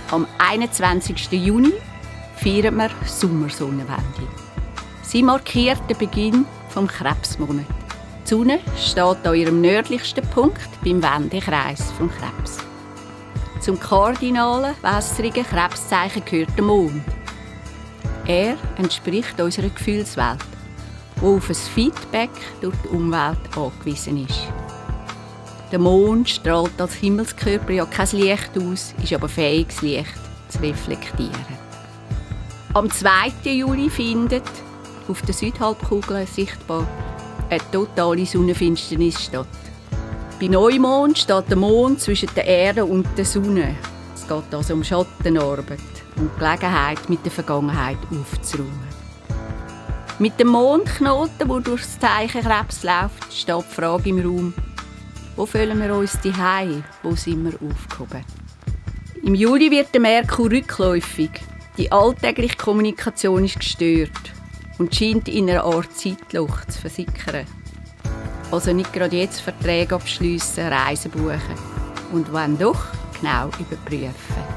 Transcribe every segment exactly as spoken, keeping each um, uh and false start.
Am einundzwanzigsten Juni feiern wir Sommersonnenwende. Sie markiert den Beginn des Krebsmonats. Die Sonne steht an ihrem nördlichsten Punkt beim Wendekreis des Krebs. Zum kardinalen, wässrigen Krebszeichen gehört der Mond. Er entspricht unserer Gefühlswelt, die auf ein Feedback durch die Umwelt angewiesen ist. Der Mond strahlt als Himmelskörper ja kein Licht aus, ist aber fähig, das Licht zu reflektieren. Am zweiten Juli findet auf der Südhalbkugel sichtbar eine totale Sonnenfinsternis statt. Bei Neumond steht der Mond zwischen der Erde und der Sonne. Es geht also um Schattenarbeit und die Gelegenheit, mit der Vergangenheit aufzuräumen. Mit dem Mondknoten, der durch das Zeichen Krebs läuft, steht die Frage im Raum: Wo fühlen wir uns zuhause? Wo sind wir aufgehoben? Im Juli wird der Merkur rückläufig. Die alltägliche Kommunikation ist gestört und scheint in einer Art Zeitloch zu versickern. Also nicht gerade jetzt Verträge abschliessen, Reisen buchen und wenn doch, genau überprüfen.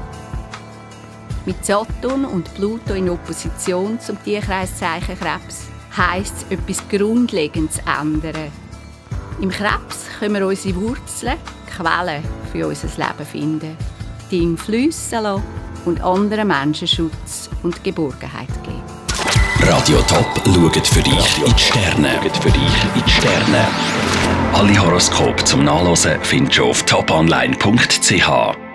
Mit Saturn und Pluto in Opposition zum Tierkreiszeichen Krebs heisst es, etwas Grundlegendes zu ändern. Im Krebs können wir unsere Wurzeln, Quellen für unser Leben finden, Dinge fliessen lassen und anderen Menschen Schutz und Geborgenheit geben. Radio Top schaut für dich in die Sterne. Für dich in die Sterne. Alle Horoskope zum Nachlesen findest du auf toponline punkt c h.